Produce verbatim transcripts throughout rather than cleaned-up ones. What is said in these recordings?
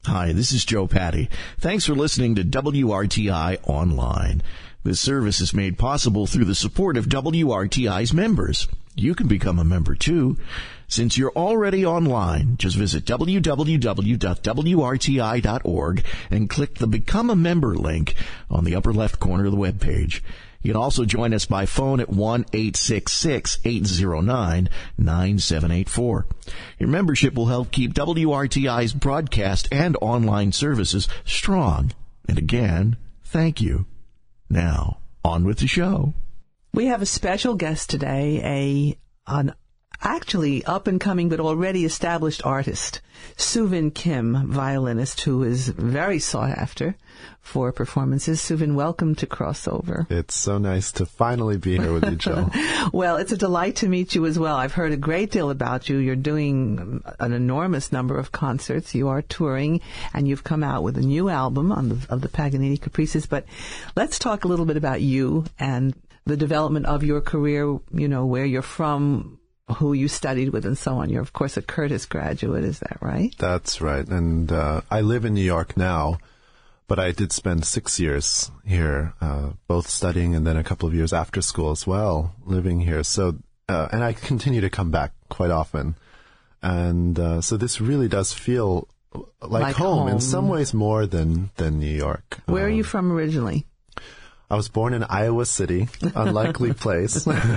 Hi, this is Joe Patty. Thanks for listening to W R T I Online. This service is made possible through the support of W R T I's members. You can become a member, too. Since you're already online, just visit w w w dot w r t i dot org and click the Become a Member link on the upper left corner of the webpage. You can also join us by phone at one eight six six, eight zero nine, nine seven eight four. Your membership will help keep W R T I's broadcast and online services strong. And again, thank you. Now, on with the show. We have a special guest today, a an actually up-and-coming but already established artist, Soovin Kim, violinist, who is very sought after for performances. Soovin, welcome to Crossover. It's so nice to finally be here with you, Jill. Well, it's a delight to meet you as well. I've heard a great deal about you. You're doing an enormous number of concerts. You are touring, and you've come out with a new album on the, of the Paganini Caprices. But let's talk a little bit about you and the development of your career, you know, where you're from, who you studied with, and so on. You're, of course, a Curtis graduate. Is that right? That's right. And uh, I live in New York now, but I did spend six years here, uh, both studying and then a couple of years after school as well, living here. So, uh, and I continue to come back quite often. And uh, so this really does feel like, like home, home in some ways more than, than New York. Where um, are you from originally? I was born in Iowa City, unlikely place. um,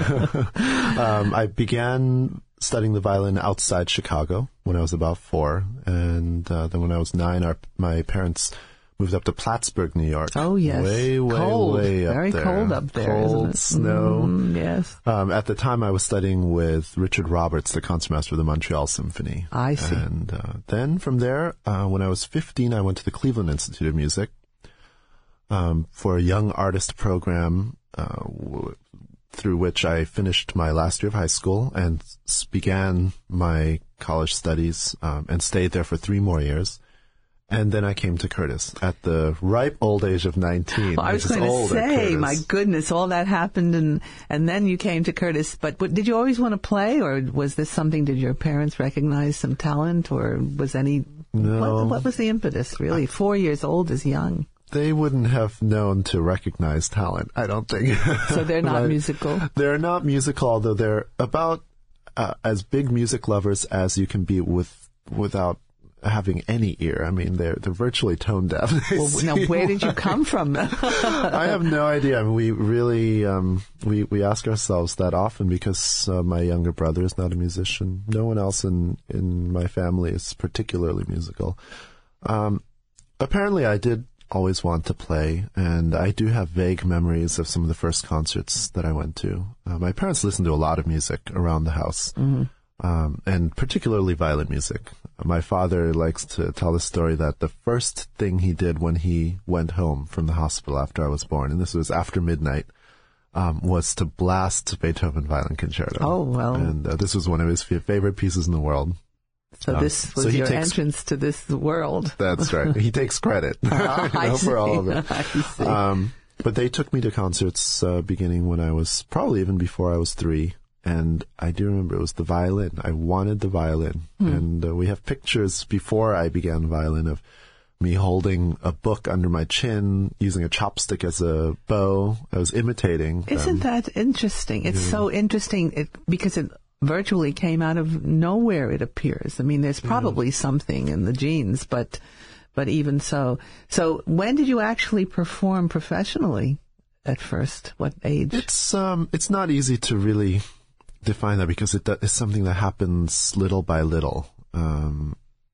I began studying the violin outside Chicago when I was about four. And uh, then when I was nine, our, my parents moved up to Plattsburgh, New York. Oh, yes. Way, way, cold. way up Very there. Very cold up there, cold, isn't it? Snow. Mm, yes. Um, at the time, I was studying with Richard Roberts, the concertmaster of the Montreal Symphony. I see. And uh, then from there, uh, when I was fifteen, I went to the Cleveland Institute of Music. Um, for a young artist program uh, w- through which I finished my last year of high school and s- began my college studies um, and stayed there for three more years. And then I came to Curtis at the ripe old age of nineteen. Well, I was going to say, my goodness, all that happened, and, and then you came to Curtis. But, but did you always want to play, or was this something, did your parents recognize some talent, or was any... No. What, what was the impetus, really? Four years old is young. They wouldn't have known to recognize talent, I don't think. So they're not But musical? They're not musical, although they're about uh, as big music lovers as you can be with without having any ear. I mean, they're they're virtually tone deaf. Well, now, where did you come from? I have no idea. I mean, we really um, we we ask ourselves that often because uh, my younger brother is not a musician. No one else in in my family is particularly musical. Um, apparently, I did always want to play, and I do have vague memories of some of the first concerts that I went to. Uh, my parents listened to a lot of music around the house, mm-hmm. um, and particularly violin music. My father likes to tell the story that the first thing he did when he went home from the hospital after I was born, and this was after midnight, um, was to blast Beethoven Violin Concerto. Oh, well. And uh, this was one of his f- favorite pieces in the world. So um, this was so your takes, entrance to this world. That's right. He takes credit oh, you know, for all of it. I see. Um, but they took me to concerts uh, beginning when I was probably even before I was three. And I do remember it was the violin. I wanted the violin. Hmm. And uh, we have pictures before I began violin of me holding a book under my chin, using a chopstick as a bow. I was imitating them. Isn't that interesting? It's yeah. so interesting it, because it virtually came out of nowhere, it appears. I mean, there's probably yeah. something in the genes, but but even so. So when did you actually perform professionally at first? What age? It's um, it's not easy to really define that because it is something that happens little by little. Um,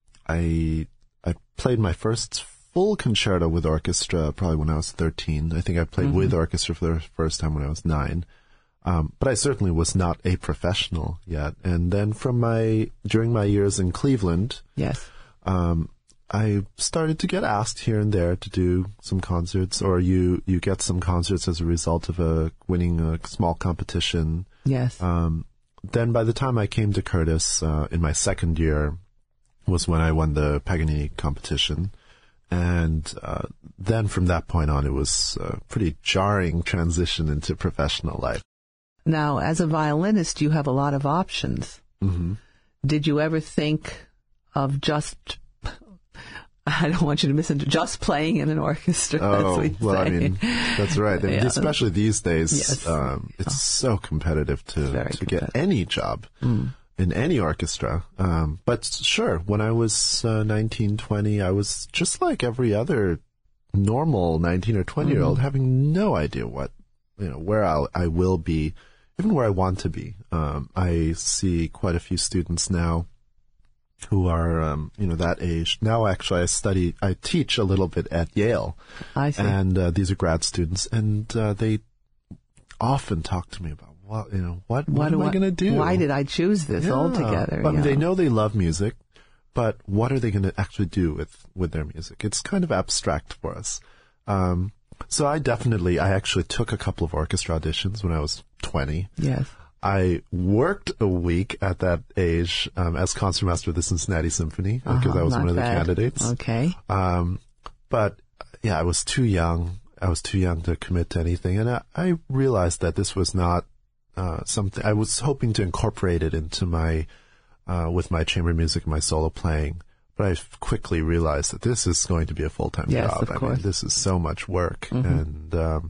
I I played my first full concerto with orchestra probably when I was thirteen. I think I played mm-hmm. with orchestra for the first time when I was nine. Um, but I certainly was not a professional yet. And then from my, during my years in Cleveland, yes, um, I started to get asked here and there to do some concerts, or you, you get some concerts as a result of a winning a small competition. Yes. Um, then by the time I came to Curtis, uh, in my second year was when I won the Paganini competition. And uh, then from that point on, it was a pretty jarring transition into professional life. Now, as a violinist, you have a lot of options. Mm-hmm. Did you ever think of just, I don't want you to misunderstand. Just playing in an orchestra. Oh, as we well, say. I mean, that's right. I mean, Yeah. especially these days, Yes. um, it's so competitive to, Very to get competitive. any job in any orchestra. Um, but sure, when I was uh, nineteen, twenty, I was just like every other normal nineteen or twenty year old, having no idea what, you know, where I'll, I will be, even where I want to be. Um, I see quite a few students now who are, um, you know, that age. Now, actually, I study, I teach a little bit at Yale. I see. And uh, these are grad students, and uh, they often talk to me about, what, you know, what, what, do am I going to do? Why did I choose this Yeah. altogether? I mean, Yeah. they know they love music, but what are they going to actually do with, with their music? It's kind of abstract for us. Um, so I definitely, I actually took a couple of orchestra auditions when I was twenty. Yes. I worked a week at that age um, as concertmaster of the Cincinnati Symphony because Uh-huh, I was not one of the bad. candidates. Okay. Um, but yeah, I was too young. I was too young to commit to anything, and I, I realized that this was not uh, something. I was hoping to incorporate it into my uh, with my chamber music and my solo playing, but I quickly realized that this is going to be a full time Yes, job. of I course. mean, this is so much work, Mhm. and um,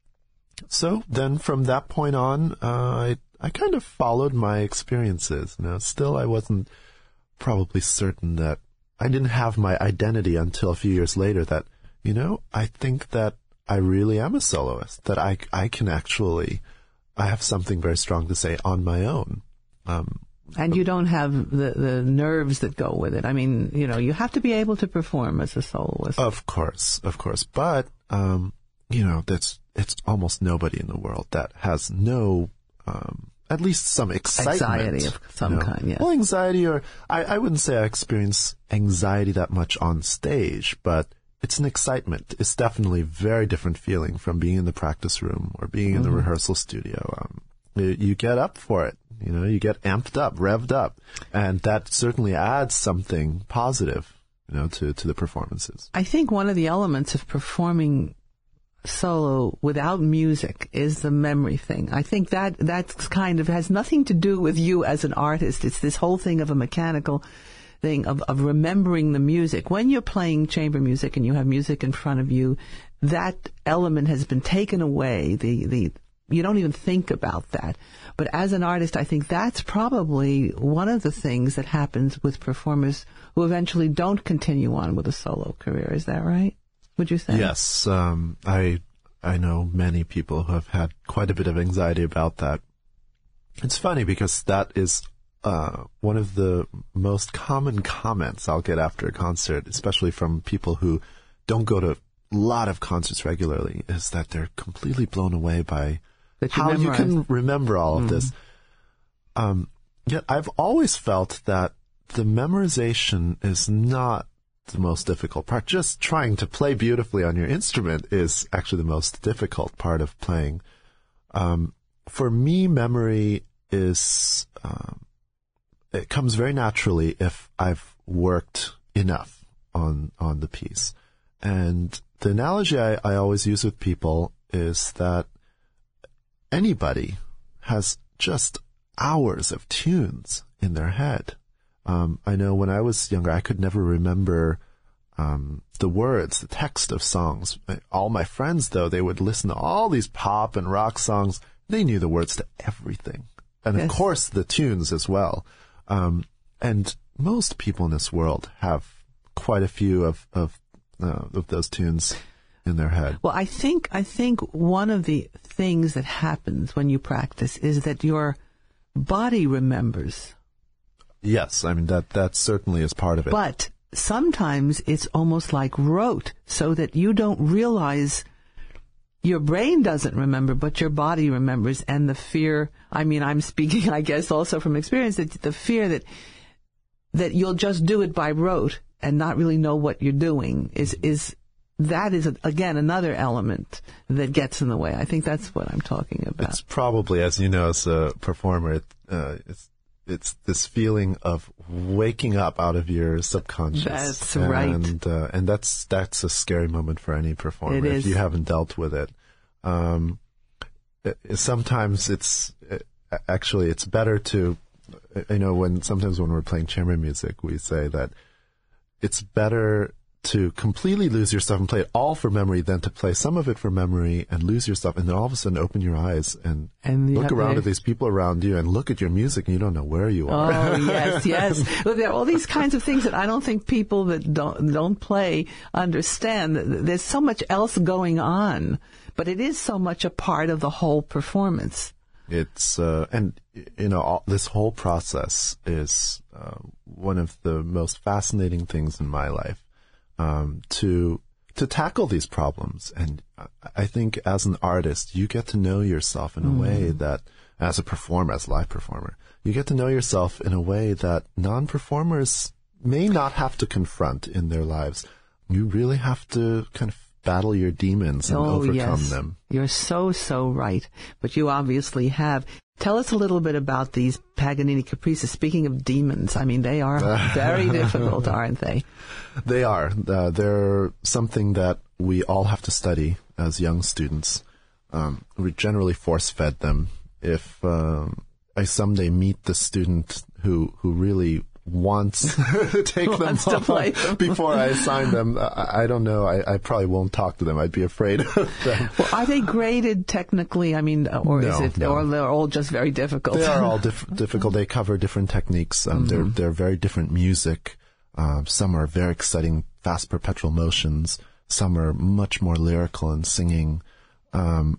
so then from that point on, uh, I I kind of followed my experiences. You know, still I wasn't probably certain that I didn't have my identity until a few years later that, you know, I think that I really am a soloist, that I, I can actually, I have something very strong to say on my own. Um, And you don't have the, the nerves that go with it. I mean, you know, you have to be able to perform as a soloist. of course, of course. But, um, you know, that's, it's almost nobody in the world that has no, um, at least some excitement. Anxiety of some you know. kind, yes. Well, anxiety, or I, I wouldn't say I experience anxiety that much on stage, but it's an excitement. It's definitely a very different feeling from being in the practice room or being in the rehearsal studio. Um, you, you get up for it, you know, you get amped up, revved up, and that certainly adds something positive, you know, to, to the performances. I think one of the elements of performing solo without music is the memory thing. I think that that's kind of has nothing to do with you as an artist. It's this whole thing of a mechanical thing of, of remembering the music. When you're playing chamber music and you have music in front of you, that element has been taken away. The, the, you don't even think about that. But as an artist, I think that's probably one of the things that happens with performers who eventually don't continue on with a solo career. Is that right? Would you say? Yes, um, I I know many people who have had quite a bit of anxiety about that. It's funny because that is uh, one of the most common comments I'll get after a concert, especially from people who don't go to a lot of concerts regularly, is that they're completely blown away by That you how you memorize. can remember all of this. Um, yet I've always felt that the memorization is not the most difficult part. Just trying to play beautifully on your instrument is actually the most difficult part of playing. Um, for me, memory is, um, it comes very naturally if I've worked enough on, on the piece. And the analogy I, I always use with people is that anybody has just hours of tunes in their head. Um, I know when I was younger, I could never remember um, the words, the text of songs. All my friends, though, they would listen to all these pop and rock songs. They knew the words to everything. And, Yes. of course, the tunes as well. Um, and most people in this world have quite a few of, of, uh, of those tunes in their head. Well, I think I think one of the things that happens when you practice is that your body remembers. Yes, I mean, that, that certainly is part of it. But sometimes it's almost like rote, so that you don't realize your brain doesn't remember, but your body remembers. And the fear, I mean, I'm speaking, I guess, also from experience, that the fear that that you'll just do it by rote and not really know what you're doing is, is that is, again, another element that gets in the way. I think that's what I'm talking about. It's probably, as you know, as a performer, it, uh, it's it's this feeling of waking up out of your subconscious. That's and, right. And uh, and that's that's a scary moment for any performer It if is. you haven't dealt with it. Um, it- sometimes it's it, actually it's better to, you know, when sometimes when we're playing chamber music, we say that it's better to completely lose yourself and play it all for memory than to play some of it for memory and lose yourself and then all of a sudden open your eyes and, and look around the, at these people around you and look at your music and you don't know where you are. Oh, yes, yes. Well, there are all these kinds of things that I don't think people that don't, don't play understand. There's so much else going on, but it is so much a part of the whole performance. It's, uh, and, you know, all, this whole process is uh, one of the most fascinating things in my life. Um, to to tackle these problems, and I think as an artist, you get to know yourself in a mm. way that, as a performer, as a live performer, you get to know yourself in a way that non-performers may not have to confront in their lives. You really have to kind of battle your demons and oh, overcome yes. them. You're so, so right. But you obviously have. Tell us a little bit about these Paganini caprices. Speaking of demons, I mean, they are very difficult, aren't they? They are. Uh, they're something that we all have to study as young students. Um, we generally force-fed them. If um, I someday meet the student who who really wants to take wants them to play them. before I assign them, I, I don't know. I, I probably won't talk to them. I'd be afraid of them. Well, are they graded technically? I mean, or no, is it, no. or they're all just very difficult? They are all dif- difficult. They cover different techniques. Um, mm-hmm. They're they're very different music. Uh, some are very exciting, fast perpetual motions. Some are much more lyrical and singing. Um,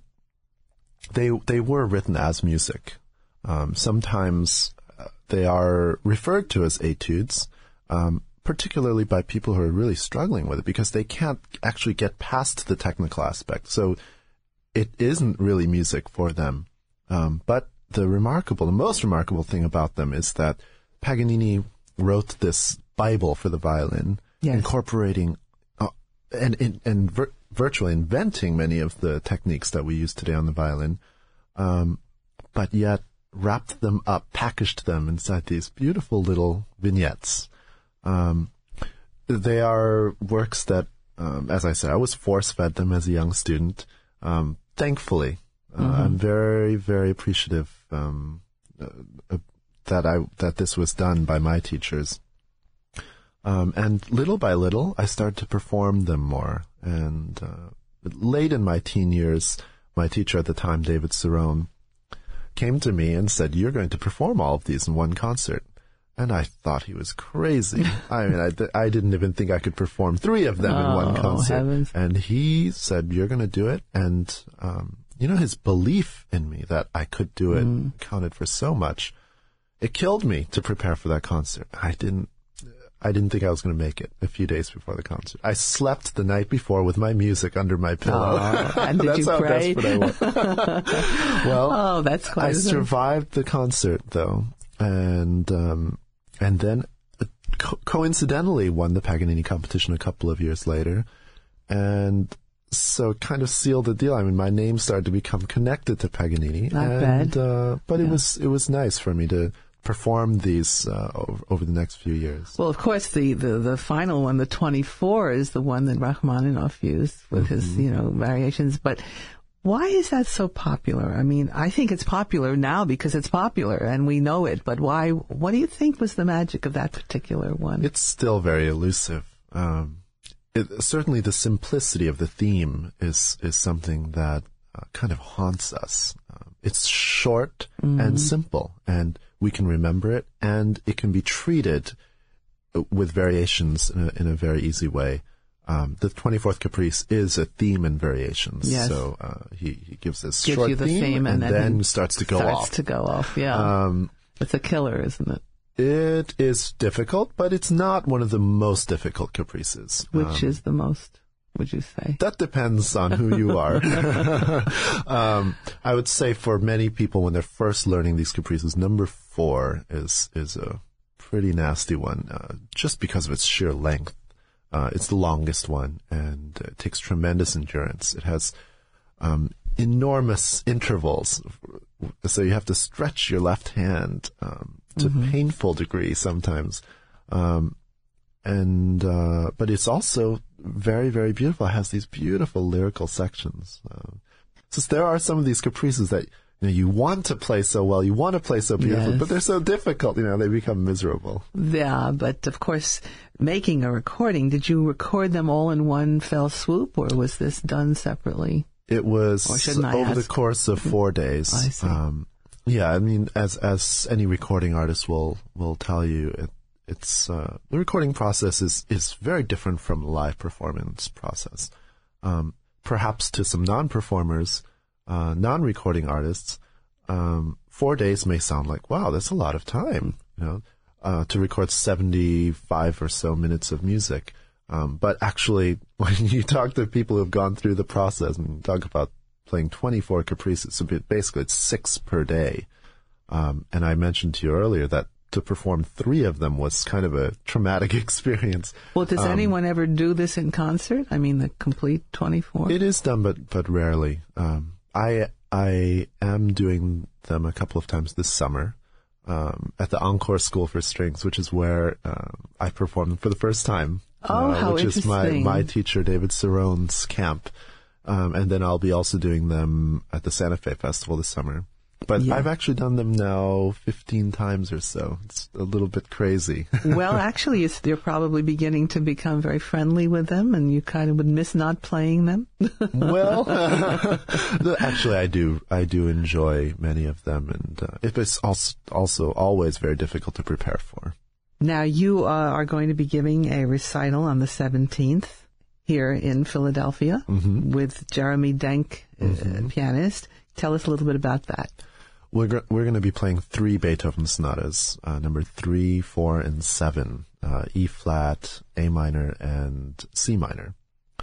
they they were written as music. Um, sometimes they are referred to as etudes, um, particularly by people who are really struggling with it because they can't actually get past the technical aspect. So it isn't really music for them. Um, but the remarkable, the most remarkable thing about them is that Paganini wrote this Bible for the violin, yes. incorporating uh, and, and, and vir- virtually inventing many of the techniques that we use today on the violin, um, but yet wrapped them up, packaged them inside these beautiful little vignettes. Um, they are works that, um, as I said, I was force-fed them as a young student. Um, thankfully, uh, mm-hmm. I'm very, very appreciative um, uh, that I that this was done by my teachers. Um, and little by little, I started to perform them more. And uh, late in my teen years, my teacher at the time, David Cerrone, came to me and said, "You're going to perform all of these in one concert." And I thought he was crazy. I mean, I, th- I didn't even think I could perform three of them oh, in one concert. Heavens. And he said, "You're going to do it." And, um, you know, his belief in me that I could do it mm. counted for so much. It killed me to prepare for that concert. I didn't, I didn't think I was going to make it a few days before the concert. I slept the night before with my music under my pillow. Oh, and did that's you how pray? desperate I was. Well, oh, that's quite I survived the concert though, and um, and then uh, co- coincidentally won the Paganini competition a couple of years later, and so it kind of sealed the deal. I mean, my name started to become connected to Paganini. Not and, bad. Uh, but yeah. it was it was nice for me to perform these uh, over, over the next few years. Well, of course, the, the, the final one, the twenty-four, is the one that Rachmaninoff used with mm-hmm. his, you know, variations. But why is that so popular? I mean, I think it's popular now because it's popular and we know it. But why? What do you think was the magic of that particular one? It's still very elusive. Um, it, certainly, the simplicity of the theme is is something that uh, kind of haunts us. Um, it's short mm-hmm. and simple, and we can remember it, and it can be treated with variations in a, in a very easy way. Um, the twenty-fourth Caprice is a theme and variations. Yes. So uh, he, he gives this gives short you the theme, theme and, and then, then starts to go starts off. to go off, yeah. Um, it's a killer, isn't it? It is difficult, but it's not one of the most difficult caprices. Which um, is the most, would you say? That depends on who you are. um, I would say for many people, when they're first learning these caprices, number four is is a pretty nasty one, uh, just because of its sheer length. Uh, it's the longest one, and it takes tremendous endurance. It has um, enormous intervals, so you have to stretch your left hand um, to mm-hmm. painful degree sometimes. Um, and uh, but it's also very, very beautiful. It has these beautiful lyrical sections. Uh, so there are some of these caprices that you know, you want to play so well, you want to play so beautifully, Yes. but they're so difficult, you know, they become miserable. Yeah, but of course, making a recording, did you record them all in one fell swoop, or was this done separately? It was Or shouldn't I over ask? the course of four days. I see. Um, yeah, I mean, as as any recording artist will will tell you, it, it's uh, the recording process is is very different from the live performance process. Um, perhaps to some non-performers, uh, non-recording artists, um, four days may sound like, wow, that's a lot of time, you know, uh, to record seventy-five or so minutes of music. Um, but actually, when you talk to people who've gone through the process and talk about playing twenty-four caprices, so basically it's six per day. Um, and I mentioned to you earlier that to perform three of them was kind of a traumatic experience. Well, does Um, anyone ever do this in concert? I mean, the complete twenty-four? It is done, but but rarely. Um, I I am doing them a couple of times this summer um, at the Encore School for Strings, which is where uh, I performed them for the first time. Oh, uh, how which is my interesting. my teacher David Cerrone's camp, um, and then I'll be also doing them at the Santa Fe Festival this summer. But Yeah. I've actually done them now fifteen times or so. It's a little bit crazy. Well, actually, it's, you're probably beginning to become very friendly with them, and you kind of would miss not playing them. Well, the- actually, I do. I do enjoy many of them, and uh, it is also also always very difficult to prepare for. Now, you uh, are going to be giving a recital on the seventeenth here in Philadelphia Mm-hmm. with Jeremy Denk, uh, pianist. Tell us a little bit about that. We're gr- we're going to be playing three Beethoven sonatas, uh, number three, four, and seven, uh, E flat, A minor, and C minor.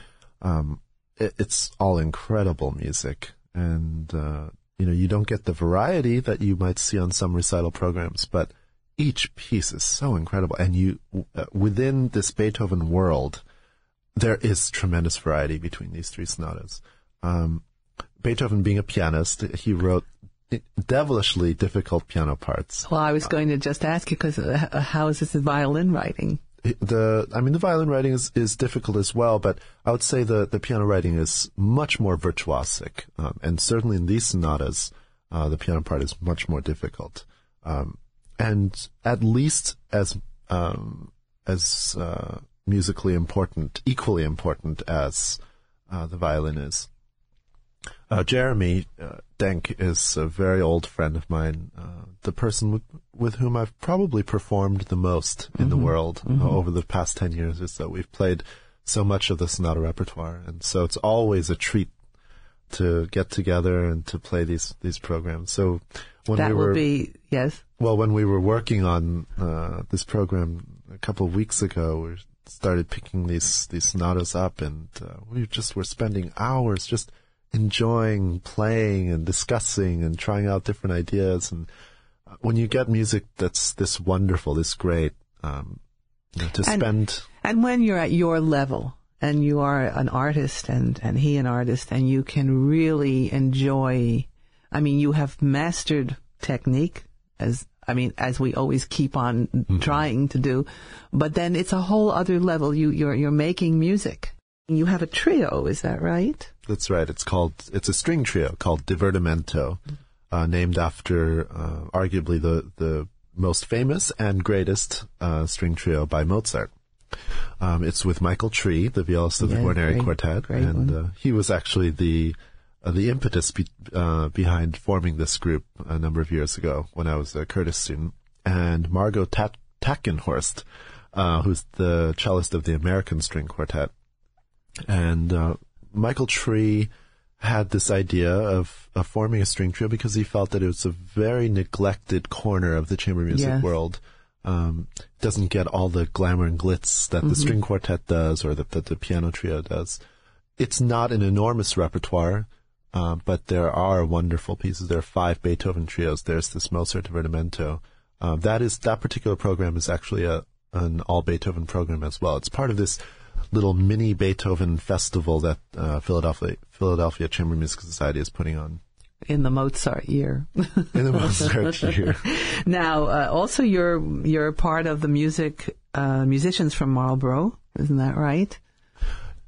Um, it, it's all incredible music, and uh, you know you don't get the variety that you might see on some recital programs, but each piece is so incredible, and you uh, within this Beethoven world, there is tremendous variety between these three sonatas. Um, Beethoven, being a pianist, he wrote devilishly difficult piano parts. Well, I was going to just ask you, because uh, how is this violin writing? The, I mean, the violin writing is, is difficult as well, but I would say the, the piano writing is much more virtuosic. Um, and certainly in these sonatas, uh, the piano part is much more difficult. Um, and at least as, um, as, uh, musically important, equally important as, uh, the violin is. Uh, Jeremy uh, Denk is a very old friend of mine, uh, the person with, with whom I've probably performed the most in mm-hmm. the world mm-hmm. uh, over the past ten years or so. We've played so much of the sonata repertoire, and so it's always a treat to get together and to play these, these programs. So when that we were, will be, yes. Well, when we were working on uh, this program a couple of weeks ago, we started picking these, these sonatas up, and uh, we just were spending hours just enjoying playing and discussing and trying out different ideas. And when you get music that's this wonderful, this great, um, you know, to and, spend. And when you're at your level and you are an artist and, and he an artist, and you can really enjoy, I mean, you have mastered technique, as, I mean, as we always keep on mm-hmm. trying to do, but then it's a whole other level. You, you're, you're making music. You have a trio, is that right? That's right. It's called, it's a string trio called Divertimento, uh, named after, uh, arguably the, the most famous and greatest, uh, string trio by Mozart. Um, it's with Michael Tree, the violist of yeah, the Guarneri great, Quartet, great and, uh, he was actually the, uh, the impetus be, uh, behind forming this group a number of years ago when I was a Curtis student. And Margot Tat- Tackenhorst, uh, who's the cellist of the American String Quartet. And uh, Michael Tree had this idea of, of forming a string trio because he felt that it was a very neglected corner of the chamber music yes. world. Um, doesn't get all the glamour and glitz that mm-hmm. the string quartet does, or that the, the piano trio does. It's not an enormous repertoire, uh, but there are wonderful pieces. There are five Beethoven trios. There's this Mozart Divertimento. Uh, that is that particular program is actually a an all Beethoven program as well. It's part of this little mini Beethoven festival that uh, Philadelphia Philadelphia Chamber Music Society is putting on. In the Mozart year. In the Mozart year. Now, uh, also you're you're part of the music uh, musicians from Marlborough, isn't that right?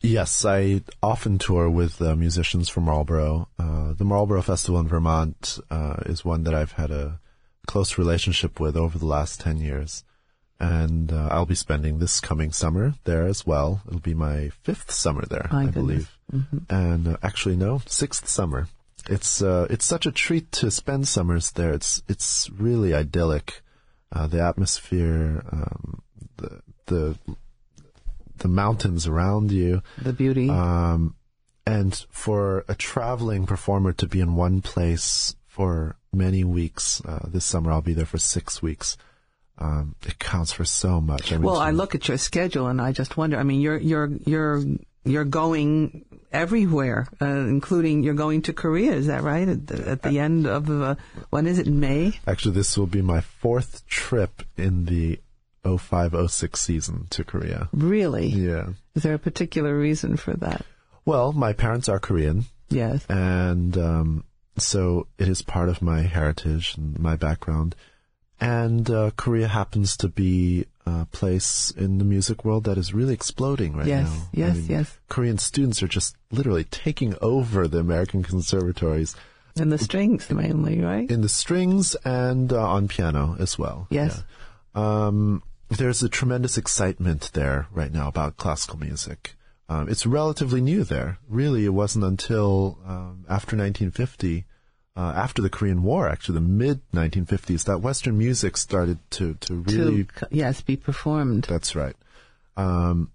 Yes, I often tour with uh, musicians from Marlborough. Uh, the Marlborough Festival in Vermont uh, is one that I've had a close relationship with over the last ten years. And uh, I'll be spending this coming summer there as well. It'll be my fifth summer there, My I goodness. believe. Mm-hmm. And uh, actually, no, sixth summer. It's uh, it's such a treat to spend summers there. It's it's really idyllic. Uh, the atmosphere, um, the the the mountains around you, The beauty. um, and for a traveling performer to be in one place for many weeks. Uh, this summer, I'll be there for six weeks. Um, it counts for so much. I mean, well, I to- look at your schedule and I just wonder. I mean, you're you're you're you're going everywhere, uh, including you're going to Korea. Is that right? At the, at the end of the when is it? In May? Actually, this will be my fourth trip in the oh five oh six season to Korea. Really? Yeah. Is there a particular reason for that? Well, my parents are Korean, Yes. and um, so it is part of my heritage and my background. And uh, Korea happens to be a place in the music world that is really exploding right Yes, now. yes, I mean, yes. Korean students are just literally taking over the American conservatories And the strings mainly, right? in the strings and uh, on piano as well. Yes. Yeah. Um, there's a tremendous excitement there right now about classical music. Um, it's relatively new there. Really, it wasn't until um, after nineteen fifty, uh, after the Korean War, actually, the mid nineteen fifties, that Western music started to, to really... To, yes, be performed. That's right. Um,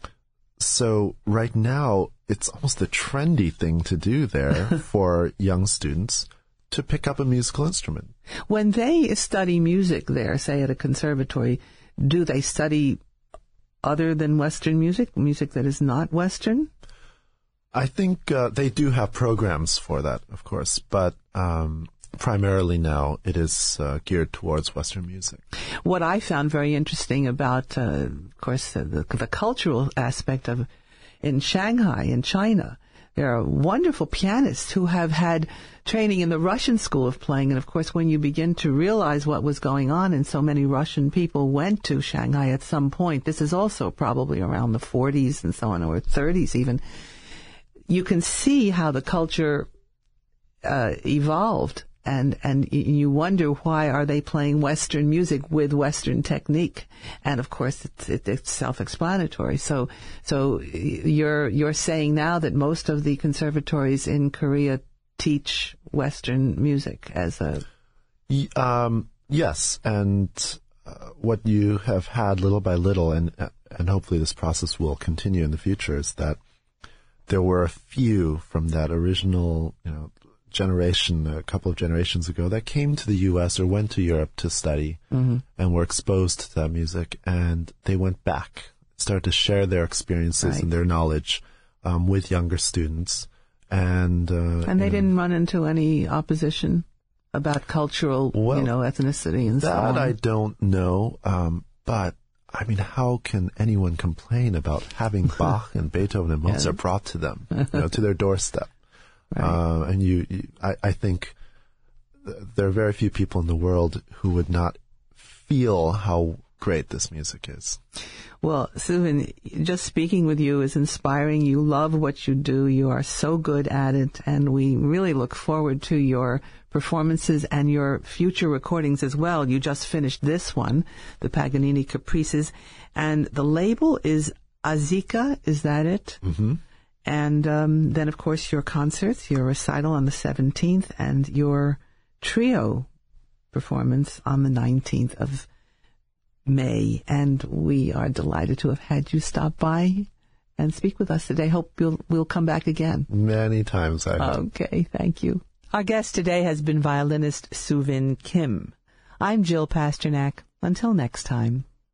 so right now, it's almost the trendy thing to do there for young students to pick up a musical instrument. When they study music there, say at a conservatory, do they study other than Western music, music that is not Western? I think uh, they do have programs for that, of course, but um, primarily now it is uh, geared towards Western music. What I found very interesting about, uh, of course, uh, the, the cultural aspect of in Shanghai, in China, there are wonderful pianists who have had training in the Russian school of playing. And of course, when you begin to realize what was going on, and so many Russian people went to Shanghai at some point, this is also probably around the forties and so on, or thirties even, you can see how the culture uh, evolved. And and you wonder, why are they playing Western music with Western technique? And of course, it's, it's self-explanatory. So so you're you're saying now that most of the conservatories in Korea teach Western music as a Y- Um, yes, and uh, what you have had little by little, and and hopefully this process will continue in the future, is that there were a few from that original, you know, generation, a couple of generations ago, that came to the U S or went to Europe to study mm-hmm. and were exposed to that music, and they went back, started to share their experiences Right. and their knowledge um, with younger students, and uh, and they you know, didn't run into any opposition about cultural, Well, you know, ethnicity and so that on. I don't know, um, but I mean, how can anyone complain about having Bach and Beethoven and Mozart brought to them, you know, to their doorstep? Right. Uh, and you, you I, I think th- there are very few people in the world who would not feel how great this music is. Well, Suvin, just speaking with you is inspiring. You love what you do. You are so good at it. And we really look forward to your performances and your future recordings as well. You just finished this one, the Paganini Caprices. And the label is Azika. Is that it? Mm-hmm. And um, then, of course, your concerts, your recital on the seventeenth, and your trio performance on the nineteenth of May. And we are delighted to have had you stop by and speak with us today. Hope you'll, we'll come back again. Many times I hope. Okay, thank you. Our guest today has been violinist Suvin Kim. I'm Jill Pasternak. Until next time.